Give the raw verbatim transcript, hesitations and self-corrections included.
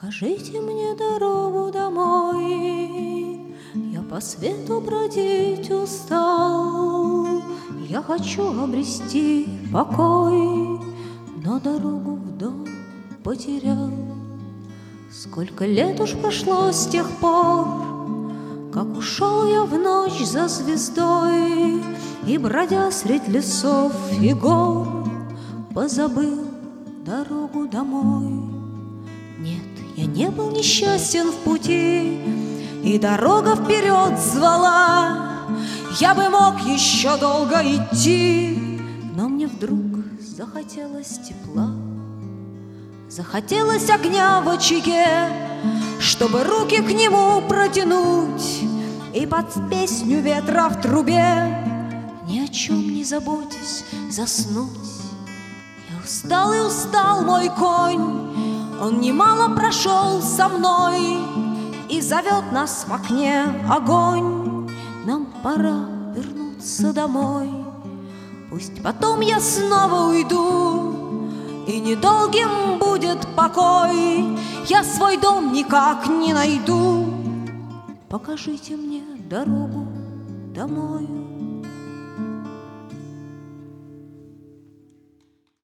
Покажите мне дорогу домой, я по свету бродить устал. Я хочу обрести покой, но дорогу в дом потерял. Сколько лет уж прошло с тех пор, как ушел я в ночь за звездой, и, бродя средь лесов и гор, позабыл дорогу домой. Нет, я не был несчастен в пути, и дорога вперед звала. Я бы мог еще долго идти, но мне вдруг захотелось тепла. Захотелось огня в очаге, чтобы руки к нему протянуть и под песню ветра в трубе, ни о чем не заботясь, заснуть. Я устал и устал мой конь, он немало прошел со мной и зовет нас в окне огонь. Нам пора вернуться домой. Пусть потом я снова уйду, и недолгим будет покой. Я свой дом никак не найду. Покажите мне дорогу домой.